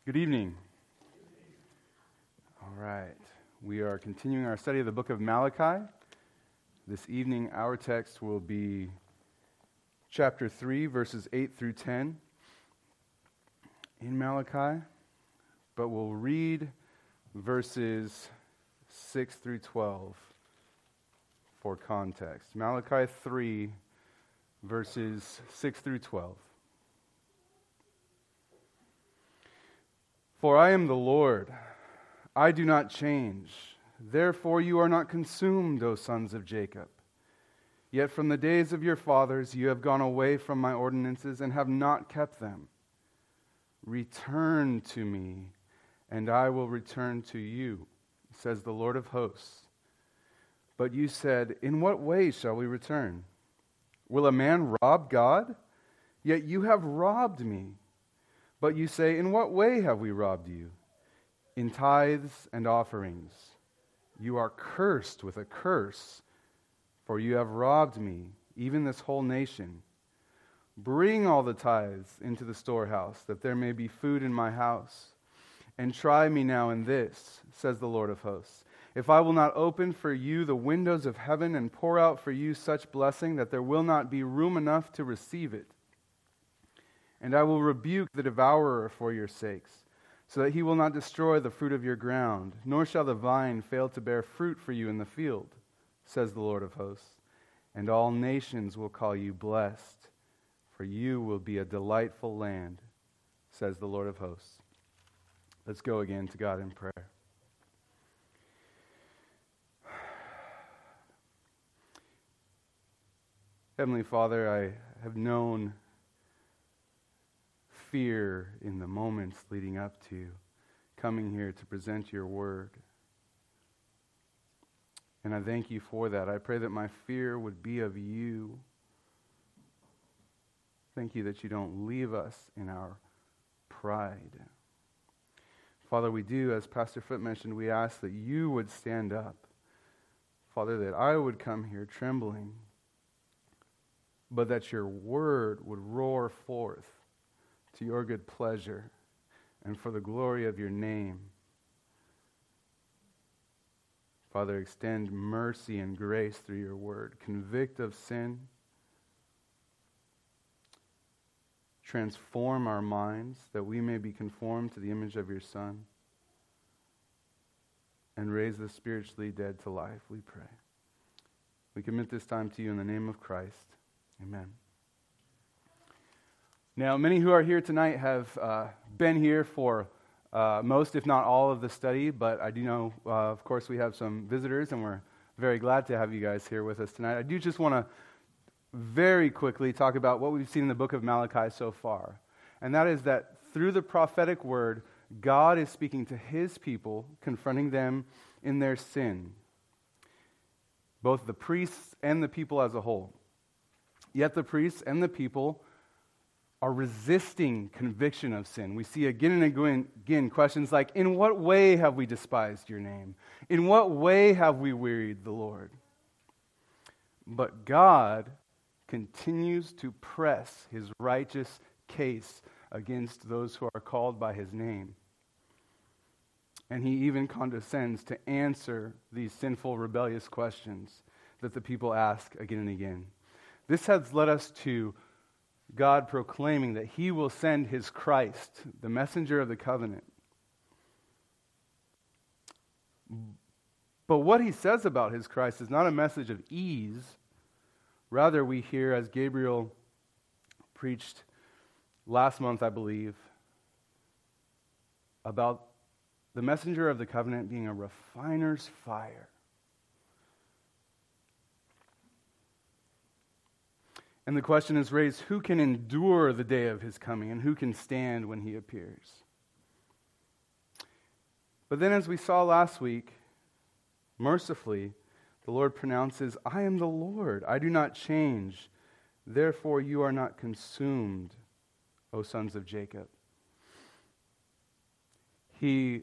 Good evening. All right. We are continuing our study of the book of Malachi. This evening, our text will be chapter 3, verses 8 through 10 in Malachi, but we'll read verses 6 through 12 for context. Malachi 3, verses 6 through 12. For I am the Lord, I do not change. Therefore you are not consumed, O sons of Jacob. Yet from the days of your fathers you have gone away from my ordinances and have not kept them. Return to me, and I will return to you, says the Lord of hosts. But you said, in what way shall we return? Will a man rob God? Yet you have robbed me. But you say, in what way have we robbed you? In tithes and offerings. You are cursed with a curse, for you have robbed me, even this whole nation. Bring all the tithes into the storehouse, that there may be food in my house. And try me now in this, says the Lord of hosts, if I will not open for you the windows of heaven and pour out for you such blessing that there will not be room enough to receive it. And I will rebuke the devourer for your sakes, so that he will not destroy the fruit of your ground, nor shall the vine fail to bear fruit for you in the field, says the Lord of hosts. And all nations will call you blessed, for you will be a delightful land, says the Lord of hosts. Let's go again to God in prayer. Heavenly Father, I have known fear in the moments leading up to coming here to present your word. And I thank you for that. I pray that my fear would be of you. Thank you that you don't leave us in our pride. Father, we do, as Pastor Foote mentioned, we ask that you would stand up. Father, that I would come here trembling, but that your word would roar forth to your good pleasure and for the glory of your name. Father, extend mercy and grace through your word. Convict of sin. Transform our minds that we may be conformed to the image of your Son. And raise the spiritually dead to life, we pray. We commit this time to you in the name of Christ. Amen. Now, many who are here tonight have been here for most, if not all, of the study, but I do know, of course, we have some visitors, and we're very glad to have you guys here with us tonight. I do just want to very quickly talk about what we've seen in the book of Malachi so far, and that is that through the prophetic word, God is speaking to his people, confronting them in their sin, both the priests and the people as a whole. Yet the priests and the people are resisting conviction of sin. We see again and again questions like, in what way have we despised your name? In what way have we wearied the Lord? But God continues to press his righteous case against those who are called by his name. And he even condescends to answer these sinful, rebellious questions that the people ask again and again. This has led us to God proclaiming that he will send his Christ, the messenger of the covenant. But what he says about his Christ is not a message of ease. Rather, we hear, as Gabriel preached last month, I believe, about the messenger of the covenant being a refiner's fire. And the question is raised, who can endure the day of his coming, and who can stand when he appears? But then, as we saw last week, mercifully, the Lord pronounces, I am the Lord, I do not change. Therefore you are not consumed, O sons of Jacob. He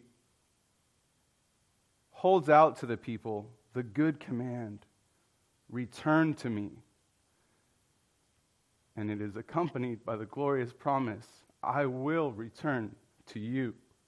holds out to the people the good command, return to me. And it is accompanied by the glorious promise, I will return to you,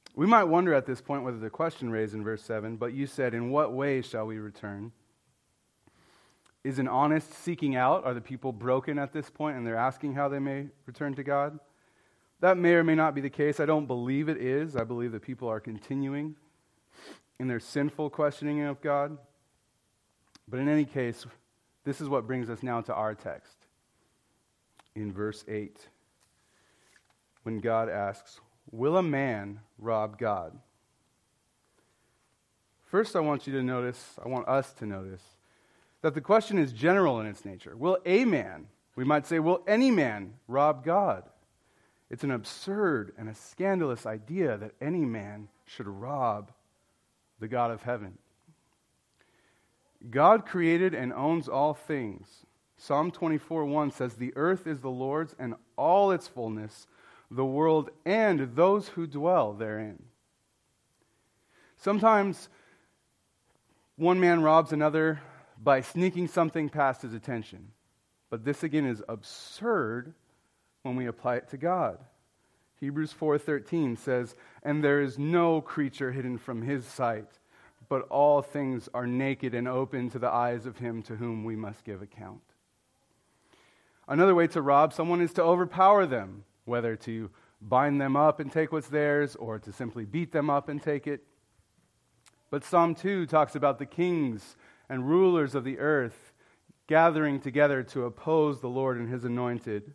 We might wonder at this point whether the question raised in verse 7, but you said, in what way shall we return? Is an honest seeking out? Are the people broken at this point and they're asking how they may return to God? That may or may not be the case. I don't believe it is. I believe that people are continuing in their sinful questioning of God. But in any case, this is what brings us now to our text. In verse 8, when God asks, will a man rob God? First, I want us to notice, that the question is general in its nature. Will a man, we might say, will any man rob God? It's an absurd and a scandalous idea that any man should rob the God of heaven. God created and owns all things. Psalm 24:1 says, the earth is the Lord's and all its fullness, the world and those who dwell therein. Sometimes one man robs another by sneaking something past his attention. But this again is absurd when we apply it to God. Hebrews 4:13 says, and there is no creature hidden from his sight, but all things are naked and open to the eyes of him to whom we must give account. Another way to rob someone is to overpower them, whether to bind them up and take what's theirs or to simply beat them up and take it. But Psalm 2 talks about the kings and rulers of the earth gathering together to oppose the Lord and his anointed.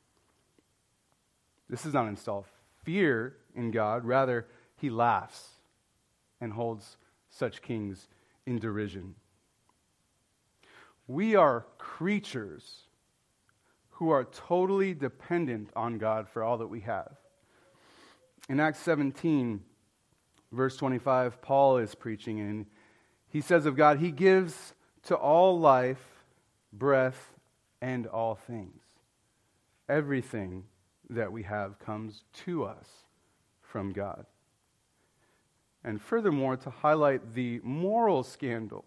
This does not install fear in God. Rather, he laughs and holds such kings in derision. We are creatures who are totally dependent on God for all that we have. In Acts 17, verse 25, Paul is preaching, and he says of God, he gives to all life, breath, and all things. Everything that we have comes to us from God. And furthermore, to highlight the moral scandal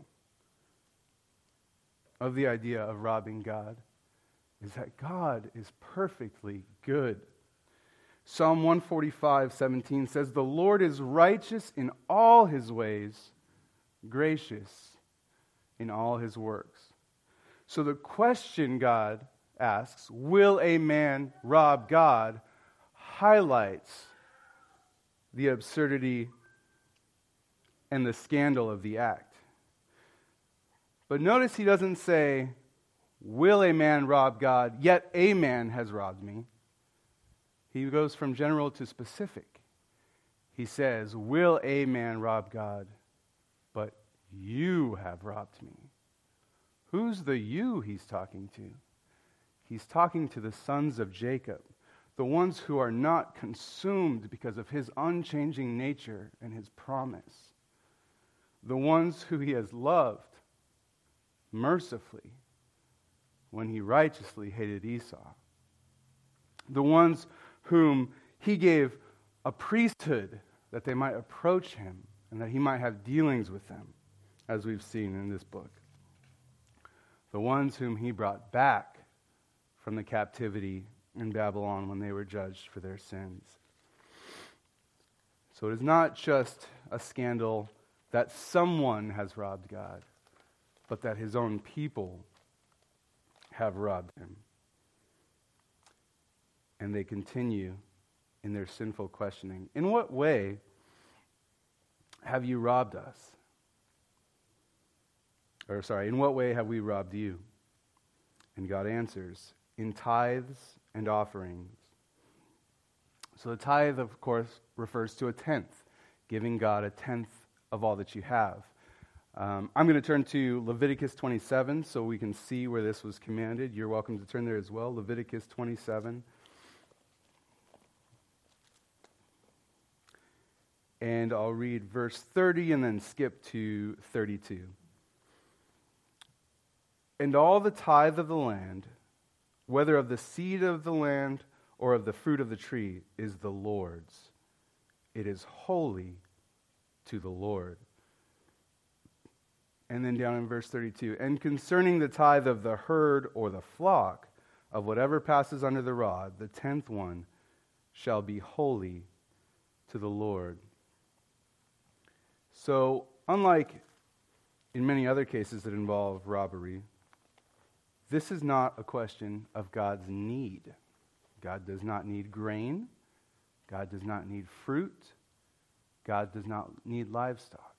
of the idea of robbing God, is that God is perfectly good. Psalm 145:17 says, the Lord is righteous in all his ways, gracious in all his works. So the question God asks, will a man rob God, highlights the absurdity and the scandal of the act. But notice he doesn't say, will a man rob God, yet a man has robbed me. He goes from general to specific. He says, will a man rob God, but you have robbed me. Who's the you he's talking to? He's talking to the sons of Jacob, the ones who are not consumed because of his unchanging nature and his promise. The ones who he has loved mercifully when he righteously hated Esau. The ones whom he gave a priesthood that they might approach him and that he might have dealings with them, as we've seen in this book. The ones whom he brought back from the captivity in Babylon when they were judged for their sins. So it is not just a scandal that someone has robbed God, but that his own people have robbed him. And they continue in their sinful questioning. In what way have you robbed us? In what way have we robbed you? And God answers, in tithes and offerings. So the tithe, of course, refers to a tenth, giving God a tenth of all that you have. I'm going to turn to Leviticus 27 so we can see where this was commanded. You're welcome to turn there as well. Leviticus 27. And I'll read verse 30 and then skip to 32. And all the tithe of the land, whether of the seed of the land or of the fruit of the tree, is the Lord's. It is holy to the Lord. And then down in verse 32, and concerning the tithe of the herd or the flock, of whatever passes under the rod, the 10th one shall be holy to the Lord. So, unlike in many other cases that involve robbery, this is not a question of God's need. God does not need grain. God does not need fruit. God does not need livestock.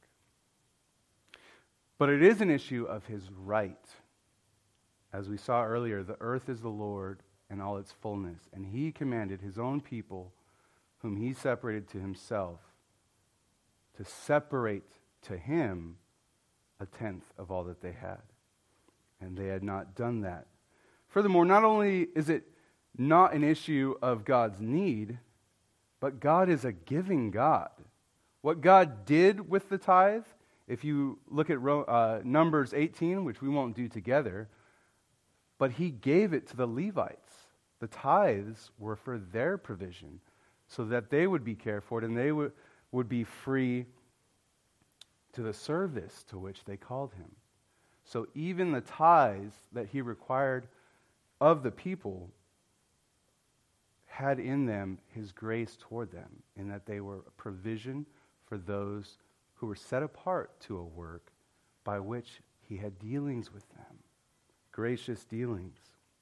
But it is an issue of his right. As we saw earlier, the earth is the Lord and all its fullness, and he commanded his own people, whom he separated to himself, to separate to him a tenth of all that they had. And they had not done that. Furthermore, not only is it not an issue of God's need, but God is a giving God. What God did with the tithe, if you look at Numbers 18, which we won't do together, but he gave it to the Levites. The tithes were for their provision, so that they would be cared for and they would be free to the service to which they called him. So even the tithes that he required of the people had in them his grace toward them, in that they were a provision for those who were set apart to a work by which he had dealings with them, gracious dealings.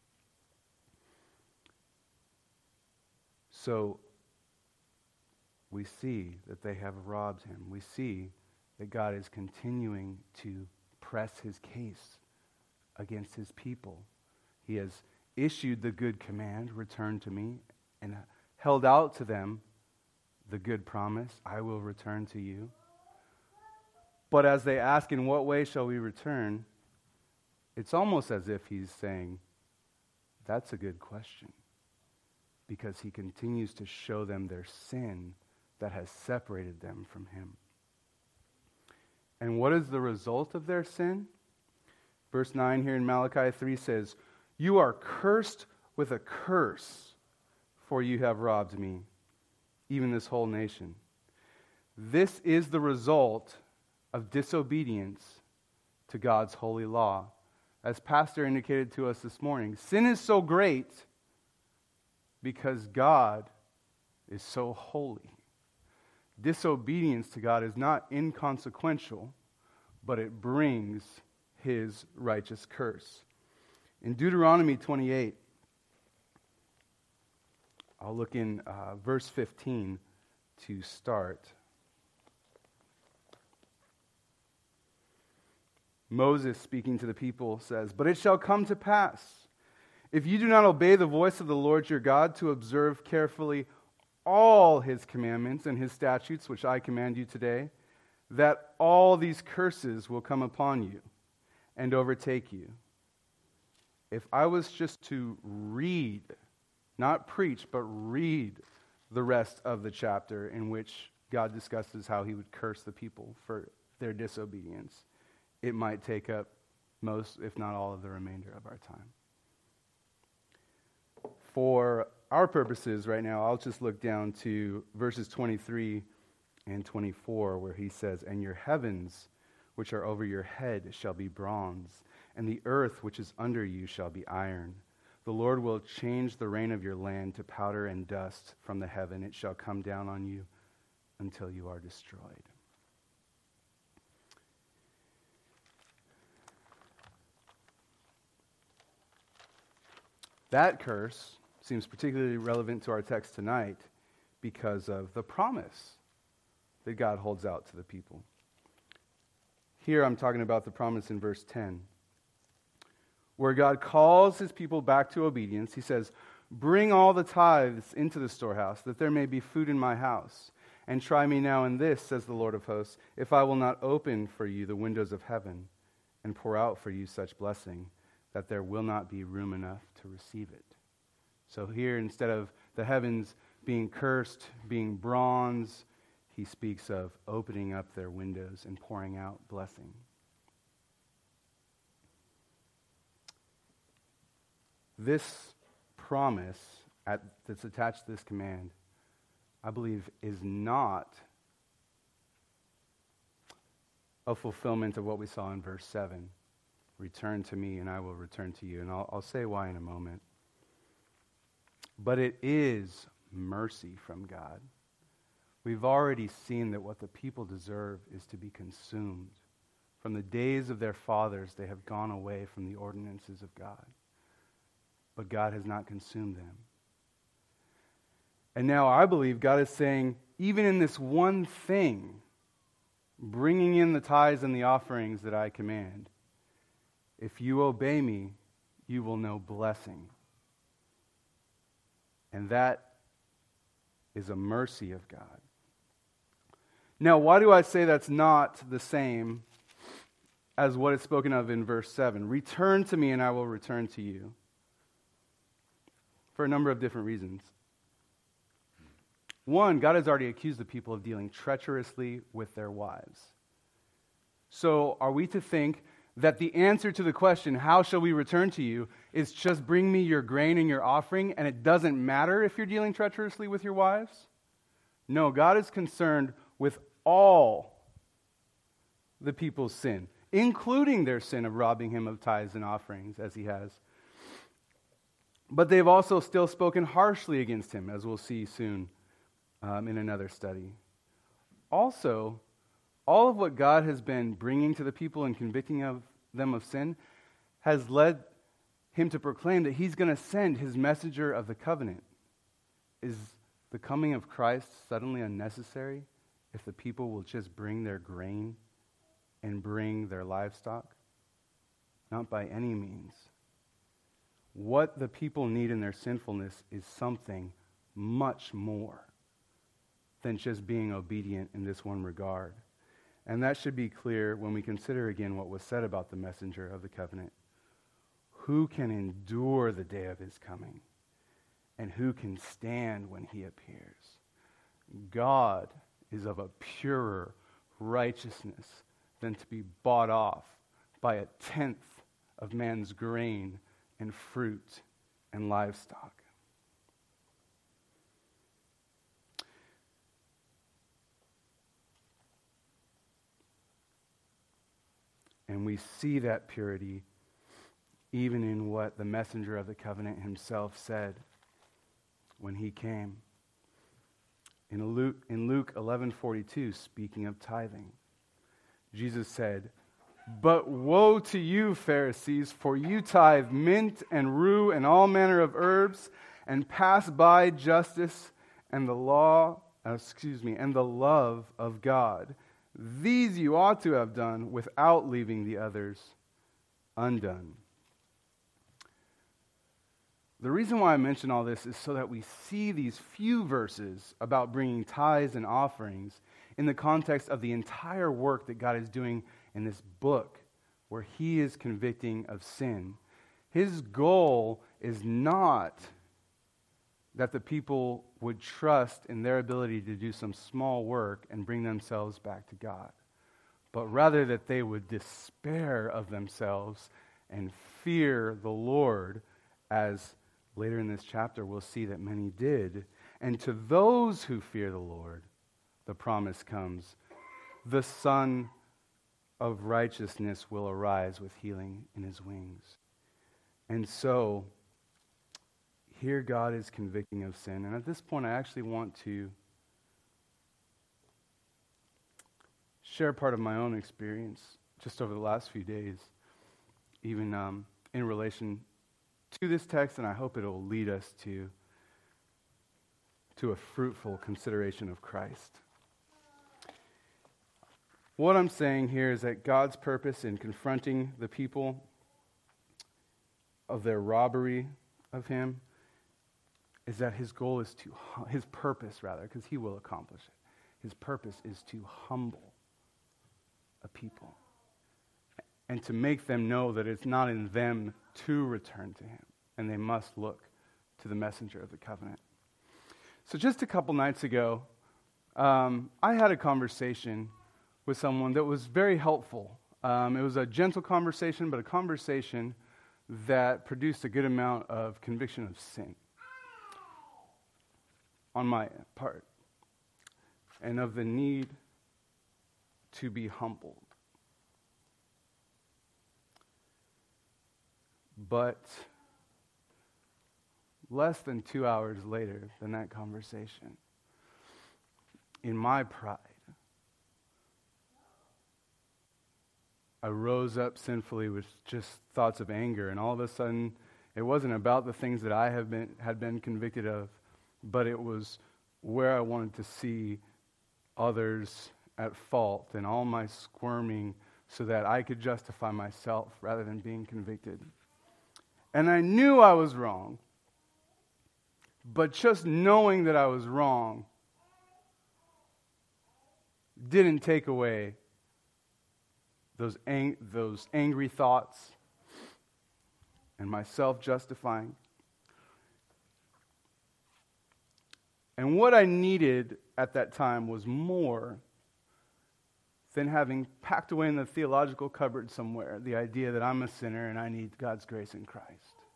So we see that they have robbed him. We see that God is continuing to press his case against his people. He has issued the good command, return to me, and held out to them the good promise, I will return to you. But as they ask, in what way shall we return? It's almost as if he's saying, that's a good question. Because he continues to show them their sin that has separated them from him. And what is the result of their sin? Verse 9 here in Malachi 3 says, you are cursed with a curse, for you have robbed me, even this whole nation. This is the result of disobedience to God's holy law. As Pastor indicated to us this morning, sin is so great because God is so holy. Disobedience to God is not inconsequential, but it brings his righteous curse. In Deuteronomy 28, I'll look in verse 15 to start. Moses, speaking to the people, says, but it shall come to pass, if you do not obey the voice of the Lord your God to observe carefully all his commandments and his statutes, which I command you today, that all these curses will come upon you and overtake you. If I was just to read, not preach, but read the rest of the chapter in which God discusses how he would curse the people for their disobedience, it might take up most, if not all, of the remainder of our time. For our purposes right now, I'll just look down to verses 23 and 24, where he says, and your heavens, which are over your head, shall be bronze, and the earth which is under you shall be iron. The Lord will change the rain of your land to powder and dust from the heaven. It shall come down on you until you are destroyed. That curse seems particularly relevant to our text tonight because of the promise that God holds out to the people. Here I'm talking about the promise in verse 10, where God calls his people back to obedience. He says, bring all the tithes into the storehouse, that there may be food in my house. And try me now in this, says the Lord of hosts, if I will not open for you the windows of heaven and pour out for you such blessing, that there will not be room enough to receive it. So here, instead of the heavens being cursed, being bronze, he speaks of opening up their windows and pouring out blessing. This promise that's attached to this command, I believe, is not a fulfillment of what we saw in verse 7. Return to me and I will return to you. And I'll say why in a moment. But it is mercy from God. We've already seen that what the people deserve is to be consumed. From the days of their fathers, they have gone away from the ordinances of God. But God has not consumed them. And now I believe God is saying, even in this one thing, bringing in the tithes and the offerings that I command, if you obey me, you will know blessing. And that is a mercy of God. Now, why do I say that's not the same as what is spoken of in verse 7? Return to me and I will return to you. For a number of different reasons. One, God has already accused the people of dealing treacherously with their wives. So are we to think that the answer to the question, how shall we return to you, is just bring me your grain and your offering, and it doesn't matter if you're dealing treacherously with your wives? No, God is concerned with all the people's sin, including their sin of robbing him of tithes and offerings, as he has. But they've also still spoken harshly against him, as we'll see soon in another study. Also, all of what God has been bringing to the people and convicting of them of sin has led him to proclaim that he's going to send his messenger of the covenant. Is the coming of Christ suddenly unnecessary if the people will just bring their grain and bring their livestock? Not by any means. What the people need in their sinfulness is something much more than just being obedient in this one regard. And that should be clear when we consider again what was said about the messenger of the covenant. Who can endure the day of his coming? And who can stand when he appears? God is of a purer righteousness than to be bought off by a tenth of man's grain and fruit and livestock. And we see that purity even in what the messenger of the covenant himself said when he came. In Luke 11:42, speaking of tithing, Jesus said, "But woe to you, Pharisees, for you tithe mint and rue and all manner of herbs, and pass by justice and the and the love of God. These you ought to have done without leaving the others undone." The reason why I mention all this is so that we see these few verses about bringing tithes and offerings in the context of the entire work that God is doing in this book, where he is convicting of sin. His goal is not that the people would trust in their ability to do some small work and bring themselves back to God, but rather that they would despair of themselves and fear the Lord, as later in this chapter we'll see that many did. And to those who fear the Lord, the promise comes, the Son of righteousness will arise with healing in his wings. And so, here God is convicting of sin. And at this point, I actually want to share part of my own experience just over the last few days, even in relation to this text, and I hope it'll lead us to a fruitful consideration of Christ. What I'm saying here is that God's purpose in confronting the people of their robbery of him is that his goal is his purpose, because he will accomplish it. His purpose is to humble a people and to make them know that it's not in them to return to him, and they must look to the messenger of the covenant. So just a couple nights ago, I had a conversation with someone that was very helpful. It was a gentle conversation, but a conversation that produced a good amount of conviction of sin on my part, and of the need to be humbled. But less than 2 hours later than that conversation, in my pride, I rose up sinfully with just thoughts of anger, and all of a sudden, it wasn't about the things that I had been convicted of, but it was where I wanted to see others at fault and all my squirming so that I could justify myself rather than being convicted. And I knew I was wrong, but just knowing that I was wrong didn't take away those angry thoughts and my self-justifying. And what I needed at that time was more than having packed away in the theological cupboard somewhere the idea that I'm a sinner and I need God's grace in Christ.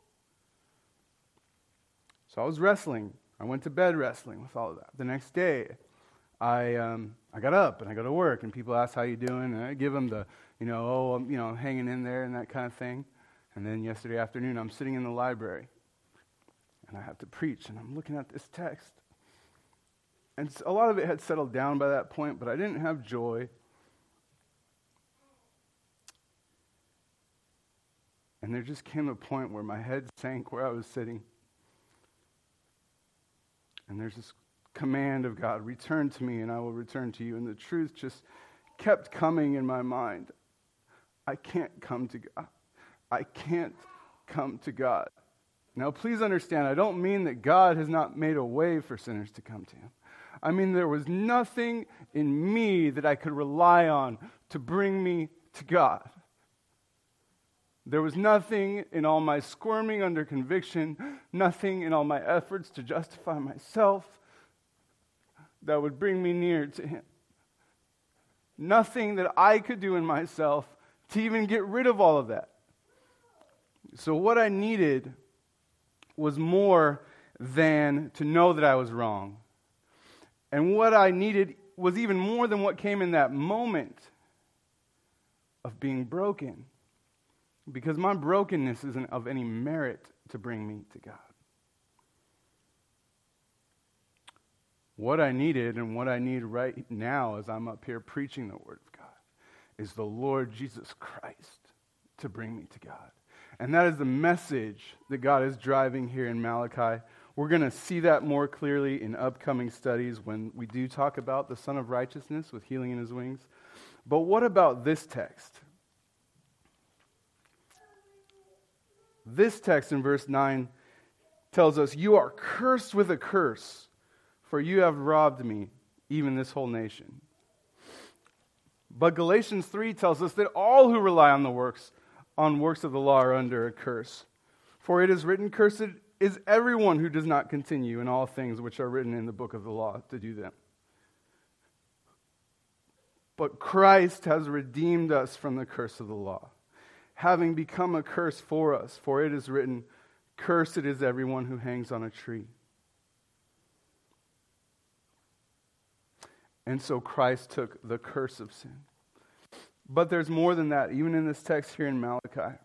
So I was wrestling. I went to bed wrestling with all of that. The next day, I got up and I go to work, and people ask how you doing, and I give them the, I'm hanging in there and that kind of thing. And then yesterday afternoon, I'm sitting in the library, and I have to preach, and I'm looking at this text. And a lot of it had settled down by that point, but I didn't have joy. And there just came a point where my head sank where I was sitting. And there's this command of God, return to me and I will return to you. And the truth just kept coming in my mind. I can't come to God. I can't come to God. Now, please understand, I don't mean that God has not made a way for sinners to come to him. I mean, there was nothing in me that I could rely on to bring me to God. There was nothing in all my squirming under conviction, nothing in all my efforts to justify myself that would bring me near to him. Nothing that I could do in myself to even get rid of all of that. So what I needed was more than to know that I was wrong. And what I needed was even more than what came in that moment of being broken. Because my brokenness isn't of any merit to bring me to God. What I needed and what I need right now as I'm up here preaching the Word of God is the Lord Jesus Christ to bring me to God. And that is the message that God is driving here in Malachi. We're going to see that more clearly in upcoming studies when we do talk about the Son of Righteousness with healing in his wings. But what about this text? This text in verse 9 tells us, you are cursed with a curse, for you have robbed me, even this whole nation. But Galatians 3 tells us that all who rely on works of the law are under a curse. For it is written, cursed is everyone who does not continue in all things which are written in the book of the law to do them. But Christ has redeemed us from the curse of the law, having become a curse for us. For it is written, cursed is everyone who hangs on a tree. And so Christ took the curse of sin. But there's more than that, even in this text here in Malachi.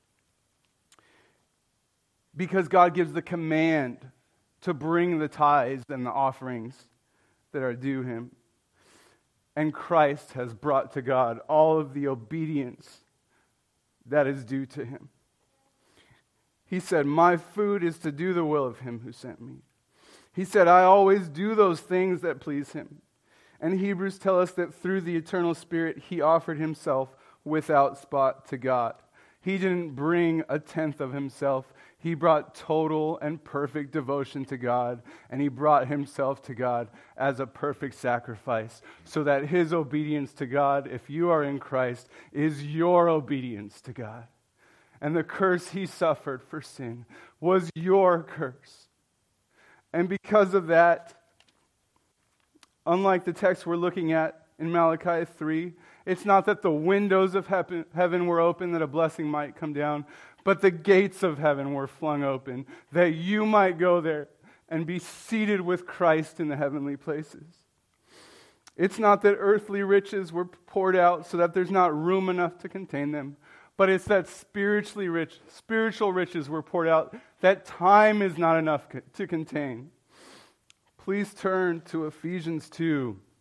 Because God gives the command to bring the tithes and the offerings that are due him. And Christ has brought to God all of the obedience that is due to him. He said, my food is to do the will of him who sent me. He said, I always do those things that please him. And Hebrews tell us that through the eternal Spirit, he offered himself without spot to God. He didn't bring a tenth of himself. He brought total and perfect devotion to God, and he brought himself to God as a perfect sacrifice, so that his obedience to God, if you are in Christ, is your obedience to God. And the curse he suffered for sin was your curse. And because of that, unlike the text we're looking at in Malachi 3, it's not that the windows of heaven were open that a blessing might come down, but the gates of heaven were flung open that you might go there and be seated with Christ in the heavenly places. It's not that earthly riches were poured out so that there's not room enough to contain them, but it's that spiritual riches were poured out that time is not enough to contain. Please turn to Ephesians 2.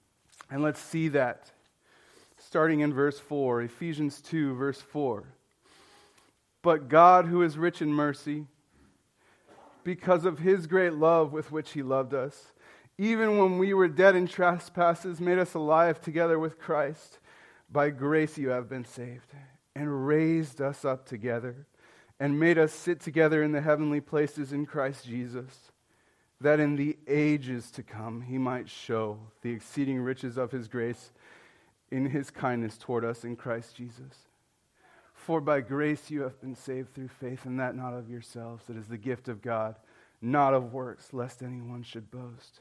And let's see that starting in verse 4, Ephesians 2, verse 4. But God, who is rich in mercy, because of his great love with which he loved us, even when we were dead in trespasses, made us alive together with Christ. By grace you have been saved, and raised us up together, and made us sit together in the heavenly places in Christ Jesus, that in the ages to come he might show the exceeding riches of his grace in his kindness toward us in Christ Jesus. For by grace you have been saved through faith, and that not of yourselves. It is the gift of God, not of works, lest anyone should boast.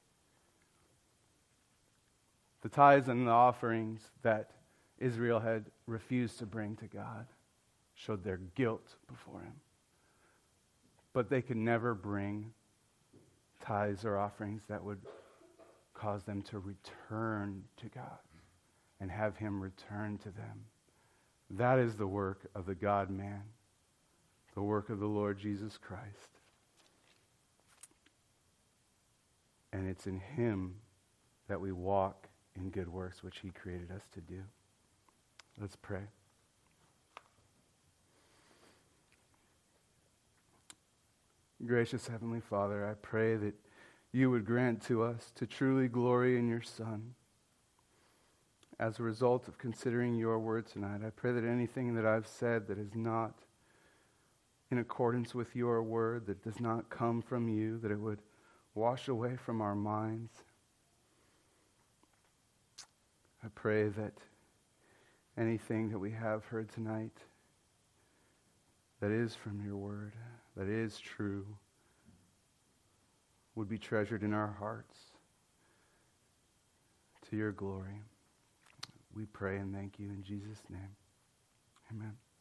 The tithes and the offerings that Israel had refused to bring to God showed their guilt before him. But they could never bring tithes or offerings that would cause them to return to God and have him return to them. That is the work of the God-man, the work of the Lord Jesus Christ. And it's in him that we walk in good works which he created us to do. Let's pray. Gracious Heavenly Father, I pray that you would grant to us to truly glory in your Son. As a result of considering your word tonight, I pray that anything that I've said that is not in accordance with your word, that does not come from you, that it would wash away from our minds. I pray that anything that we have heard tonight that is from your word, that is true, would be treasured in our hearts to your glory. We pray and thank you in Jesus' name. Amen.